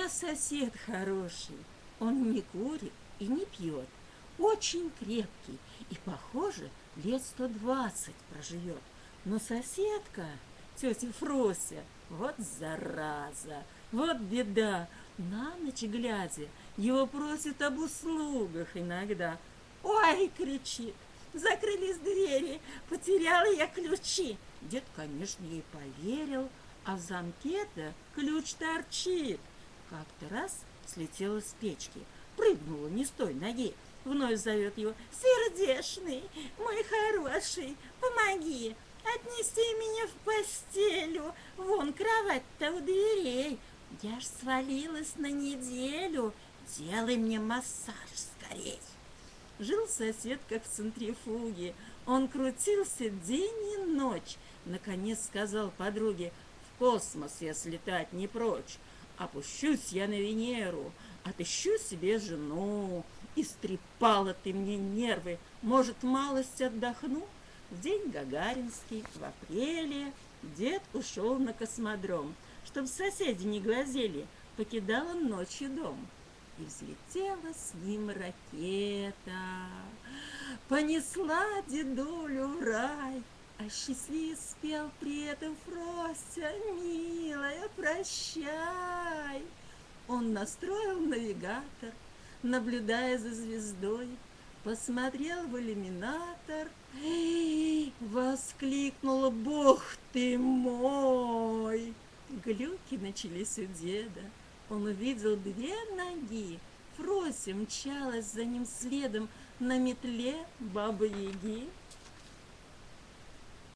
меня сосед хороший. Он не курит и не пьет. Очень крепкий и, похоже, лет 120 проживет. Но соседка, тетя Фрося, вот зараза, вот беда. На ночь глядя, его просят об услугах иногда. «Ой!» — кричит. «Закрылись двери, потеряла я ключи!» Дед, конечно, ей поверил, а в замке-то ключ торчит. Как-то раз слетела с печки, прыгнула не с той ноги. Вновь зовет его: «Сердешный, мой хороший, помоги, отнести меня в постелю, вон кровать-то у дверей. Я ж свалилась на неделю, делай мне массаж скорей». Жил сосед как в центрифуге, он крутился день и ночь. Наконец сказал подруге: «В космос я слетать не прочь, опущусь я на Венеру, отыщу себе жену. Истрепала ты мне нервы, может, малость отдохну?» В день гагаринский, в апреле, дед ушел на космодром. Чтоб соседи не глазели, покидал он ночью дом. И взлетела с ним ракета, понесла дедулю в рай. А счастливее спел при этом Фрося: «Милая, прощай». Он настроил навигатор, наблюдая за звездой, посмотрел в иллюминатор. «Эй!» — воскликнула: «Бог ты мой!» Глюки начались у деда. Он увидел 2 ноги. Фрося мчалась за ним следом на метле Бабы-Яги.